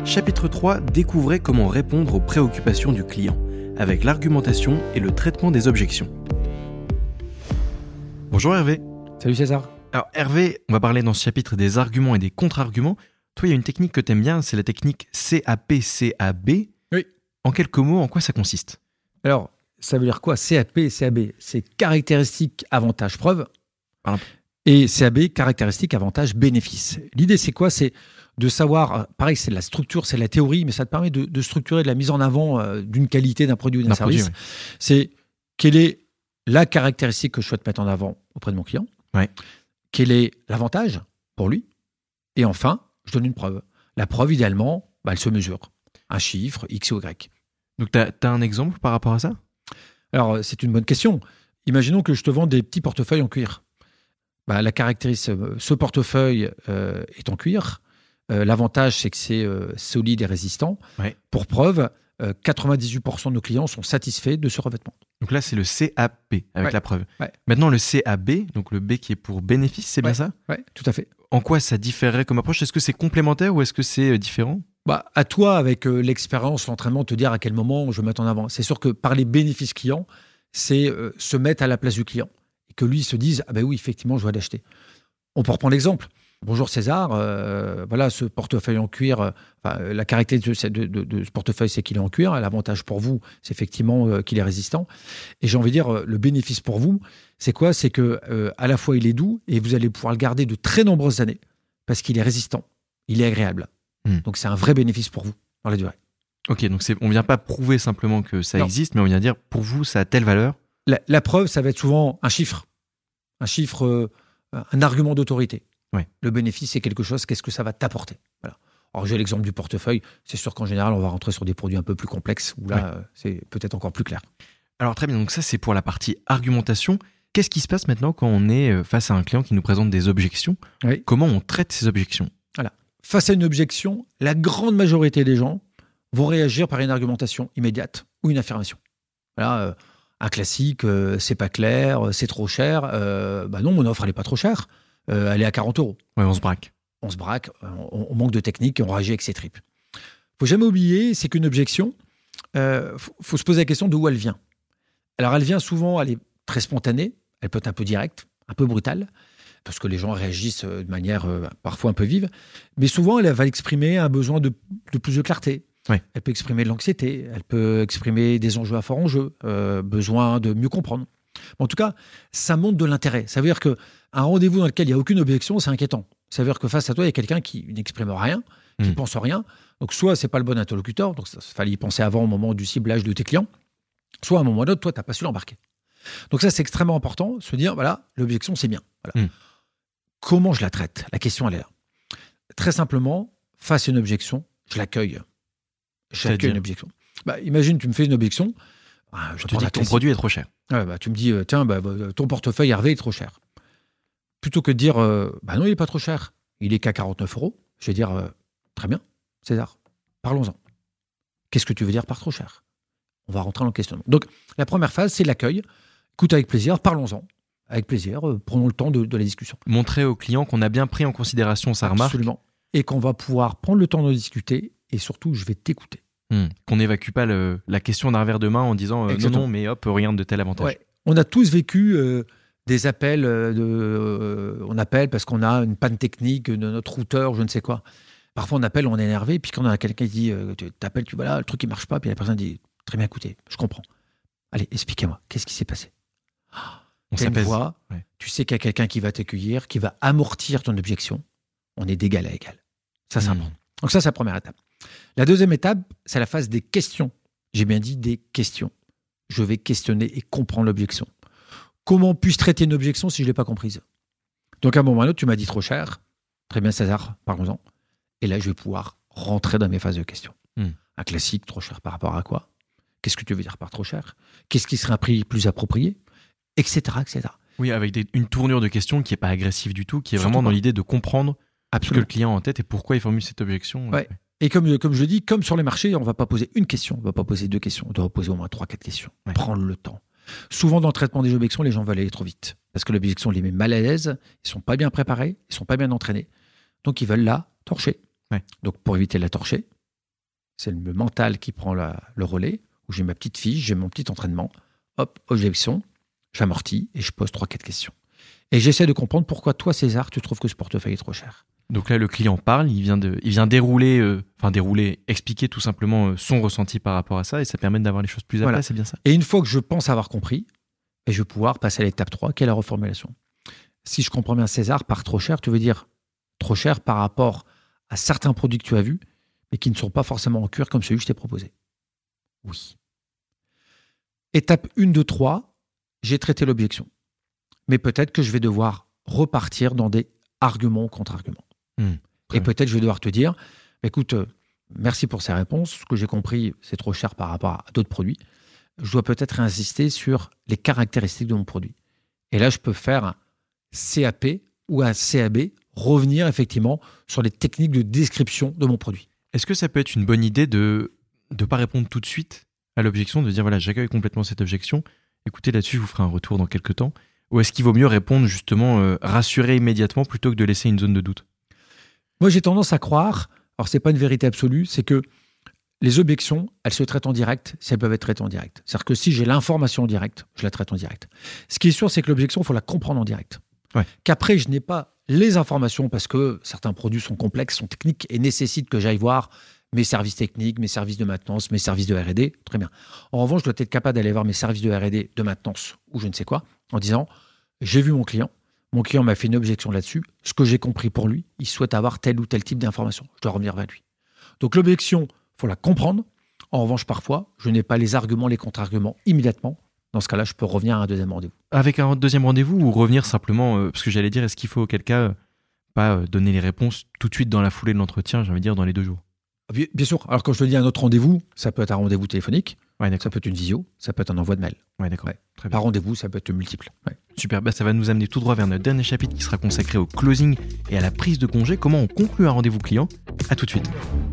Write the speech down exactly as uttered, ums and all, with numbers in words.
Chapitre trois, découvrez comment répondre aux préoccupations du client, avec l'argumentation et le traitement des objections. Bonjour Hervé. Salut César. Alors Hervé, on va parler dans ce chapitre des arguments et des contre-arguments. Toi, il y a une technique que tu aimes bien, c'est la technique C A P C A B. Oui. En quelques mots, en quoi ça consiste ? Alors, ça veut dire quoi ? C A P C A B, c'est caractéristique, avantage, preuve. Pardon. Et C A B, caractéristique, avantage, bénéfice. L'idée, c'est quoi ? C'est de savoir, pareil, c'est de la structure, c'est de la théorie, mais ça te permet de, de structurer de la mise en avant euh, d'une qualité, d'un produit ou d'un, d'un service. Produit, oui. C'est quelle est la caractéristique que je souhaite mettre en avant auprès de mon client ? Ouais. Quel est l'avantage pour lui ? Et enfin, je donne une preuve. La preuve, idéalement, bah, elle se mesure. Un chiffre, X ou Y. Donc, tu as un exemple par rapport à ça ? Alors, c'est une bonne question. Imaginons que je te vends des petits portefeuilles en cuir. Bah, la caractéristique, ce portefeuille euh, est en cuir. Euh, l'avantage, c'est que c'est euh, solide et résistant. Ouais. Pour preuve, euh, quatre-vingt-dix-huit pour cent de nos clients sont satisfaits de ce revêtement. Donc là, c'est le C A P avec ouais. la preuve. Ouais. Maintenant, le C A B, donc le B qui est pour bénéfice, c'est ouais. bien ça ? Oui, tout à fait. En quoi ça différerait comme approche ? Est-ce que c'est complémentaire ou est-ce que c'est différent ? Bah, à toi, avec euh, l'expérience, l'entraînement, de te dire à quel moment je vais mettre en avant. C'est sûr que par les bénéfices clients, c'est euh, se mettre à la place du client. Et que lui se dise, ah ben oui, effectivement, je dois l'acheter. On peut reprendre l'exemple. Bonjour César, euh, voilà ce portefeuille en cuir. Euh, enfin, la caractéristique de, de, de ce portefeuille, c'est qu'il est en cuir. L'avantage pour vous, c'est effectivement euh, qu'il est résistant. Et j'ai envie de dire, euh, le bénéfice pour vous, c'est quoi ? C'est que euh, à la fois il est doux et vous allez pouvoir le garder de très nombreuses années parce qu'il est résistant, il est agréable. Mmh. Donc c'est un vrai bénéfice pour vous dans la durée. Ok, donc c'est, on ne vient pas prouver simplement que ça non. existe, mais on vient dire pour vous, ça a telle valeur. La, la preuve, ça va être souvent un chiffre, un chiffre, euh, un argument d'autorité. Ouais. Le bénéfice, c'est quelque chose, qu'est-ce que ça va t'apporter ? Voilà. Alors, j'ai l'exemple du portefeuille. C'est sûr qu'en général, on va rentrer sur des produits un peu plus complexes, où là, ouais. euh, c'est peut-être encore plus clair. Alors, très bien. Donc, ça, c'est pour la partie argumentation. Qu'est-ce qui se passe maintenant quand on est face à un client qui nous présente des objections ? Oui. Comment on traite ces objections ? Voilà. Face à une objection, la grande majorité des gens vont réagir par une argumentation immédiate ou une affirmation. Voilà, euh, un classique, euh, c'est pas clair, c'est trop cher. Euh, bah non, mon offre, elle n'est pas trop chère. Euh, elle est à quarante euros. Ouais, on se braque. On se braque, on, on manque de technique et on réagit avec ses tripes. Il ne faut jamais oublier, c'est qu'une objection, il euh, faut, faut se poser la question d'où elle vient. Alors, elle vient souvent, elle est très spontanée, elle peut être un peu directe, un peu brutale, parce que les gens réagissent de manière euh, parfois un peu vive, mais souvent, elle va exprimer un besoin de, de plus de clarté. Ouais. Elle peut exprimer de l'anxiété, elle peut exprimer des enjeux à fort enjeu, euh, besoin de mieux comprendre. En tout cas, ça montre de l'intérêt. Ça veut dire qu'un rendez-vous dans lequel il n'y a aucune objection, c'est inquiétant. Ça veut dire que face à toi, il y a quelqu'un qui n'exprime rien, qui ne mmh. pense rien. Donc, soit ce n'est pas le bon interlocuteur, donc il fallait y penser avant au moment du ciblage de tes clients, soit à un moment ou à un autre, toi, tu n'as pas su l'embarquer. Donc ça, c'est extrêmement important, se dire, voilà, l'objection, c'est bien. Voilà. Mmh. Comment je la traite ? La question, elle est là. Très simplement, face à une objection, je l'accueille. J'accueille une objection. Bah, imagine, tu me fais une objection. Ah, je, je te dis que ton produit est trop cher. Ouais, bah, tu me dis, euh, tiens, bah, ton portefeuille Hervé est trop cher. Plutôt que de dire, euh, bah non, il n'est pas trop cher, il est qu'à quarante-neuf euros, je vais dire, euh, très bien, César, parlons-en. Qu'est-ce que tu veux dire par trop cher ? On va rentrer dans le questionnement. Donc, la première phase, c'est l'accueil. Écoute avec plaisir, parlons-en. Avec plaisir, euh, prenons le temps de, de la discussion. Montrer au client qu'on a bien pris en considération sa remarque. Absolument. Et qu'on va pouvoir prendre le temps de discuter et surtout, je vais t'écouter. Mmh. Qu'on n'évacue pas le, la question d'un revers de main en disant euh, non, non, mais hop, rien de tel avantage. Ouais. On a tous vécu euh, des appels, de, euh, on appelle parce qu'on a une panne technique de notre routeur, je ne sais quoi. Parfois, on appelle, on est énervé, puis quand on a quelqu'un qui dit, euh, tu t'appelles, tu vois là, le truc qui ne marche pas, puis la personne dit, très bien, écoutez, je comprends. Allez, expliquez-moi, qu'est-ce qui s'est passé ? On T'as une s'apaise. voix, ouais. Tu sais qu'il y a quelqu'un qui va t'accueillir, qui va amortir ton objection. On est d'égal à égal. Ça, c'est mmh. important. Donc ça, c'est la première étape. La deuxième étape, c'est la phase des questions. J'ai bien dit des questions. Je vais questionner et comprendre l'objection. Comment puis-je traiter une objection si je ne l'ai pas comprise ? Donc à un moment ou à un autre, tu m'as dit trop cher. Très bien, César, parlons-en. Et là, je vais pouvoir rentrer dans mes phases de questions. Mmh. Un classique, trop cher par rapport à quoi ? Qu'est-ce que tu veux dire par trop cher ? Qu'est-ce qui serait un prix plus approprié ? Etc, et cetera. Oui, avec des, une tournure de question qui n'est pas agressive du tout, qui est Surtout vraiment pas. dans l'idée de comprendre Absolument. ce que le client a en tête et pourquoi il formule cette objection. Ouais. Et comme, comme je dis, comme sur les marchés, on ne va pas poser une question, on ne va pas poser deux questions, on doit poser au moins trois, quatre questions. Ouais. Prendre le temps. Souvent, dans le traitement des objections, les gens veulent aller trop vite. Parce que l'objection les met mal à l'aise, ils ne sont pas bien préparés, ils ne sont pas bien entraînés. Donc, ils veulent la torcher. Ouais. Donc, pour éviter de la torcher, c'est le mental qui prend la, le relais, où j'ai ma petite fiche, j'ai mon petit entraînement. Hop, objection, j'amortis et je pose trois quatre questions. Et j'essaie de comprendre pourquoi toi, César, tu trouves que ce portefeuille est trop cher. Donc là, le client parle, il vient, de, il vient dérouler, euh, enfin dérouler, expliquer tout simplement euh, son ressenti par rapport à ça, et ça permet d'avoir les choses plus à Voilà. plat, c'est bien ça. Et une fois que je pense avoir compris, et je vais pouvoir passer à l'étape trois, qui est la reformulation. Si je comprends bien, César, par trop cher, tu veux dire trop cher par rapport à certains produits que tu as vus, mais qui ne sont pas forcément en cuir comme celui que je t'ai proposé. Oui. Étape un, deux, trois, j'ai traité l'objection. Mais peut-être que je vais devoir repartir dans des arguments ou contre-arguments. Mmh, Et peut-être je vais devoir te dire, écoute, euh, merci pour ces réponses. Ce que j'ai compris, c'est trop cher par rapport à d'autres produits. Je dois peut-être insister sur les caractéristiques de mon produit. Et là, je peux faire un C A P ou un C A B, revenir effectivement sur les techniques de description de mon produit. Est-ce que ça peut être une bonne idée de ne pas répondre tout de suite à l'objection, de dire voilà, j'accueille complètement cette objection, écoutez, là-dessus, je vous ferai un retour dans quelques temps, ou est-ce qu'il vaut mieux répondre justement, euh, rassurer immédiatement plutôt que de laisser une zone de doute? Moi, j'ai tendance à croire, alors c'est pas une vérité absolue, c'est que les objections, elles se traitent en direct si elles peuvent être traitées en direct. C'est-à-dire que si j'ai l'information en direct, je la traite en direct. Ce qui est sûr, c'est que l'objection, il faut la comprendre en direct. Ouais. Qu'après, je n'ai pas les informations parce que certains produits sont complexes, sont techniques et nécessitent que j'aille voir mes services techniques, mes services de maintenance, mes services de R et D. Très bien. En revanche, je dois être capable d'aller voir mes services de R et D, de maintenance ou je ne sais quoi, en disant j'ai vu mon client, mon client m'a fait une objection là-dessus, ce que j'ai compris pour lui, il souhaite avoir tel ou tel type d'information. Je dois revenir vers lui. Donc l'objection, il faut la comprendre. En revanche, parfois, je n'ai pas les arguments, les contre-arguments immédiatement. Dans ce cas-là, je peux revenir à un deuxième rendez-vous. Avec un deuxième rendez-vous ou revenir simplement, euh, parce que j'allais dire, est-ce qu'il faut auquel cas euh, pas euh, donner les réponses tout de suite dans la foulée de l'entretien, j'ai envie de dire dans les deux jours? Bien, bien sûr. Alors quand je te dis un autre rendez-vous, ça peut être un rendez-vous téléphonique, Ouais, ça d'accord. peut être une visio, ça peut être un envoi de mail. Ouais, d'accord. Ouais. Très bien. Par rendez-vous, ça peut être multiple. Ouais. Super, bah ça va nous amener tout droit vers notre dernier chapitre qui sera consacré au closing et à la prise de congé. Comment on conclut un rendez-vous client? À tout de suite.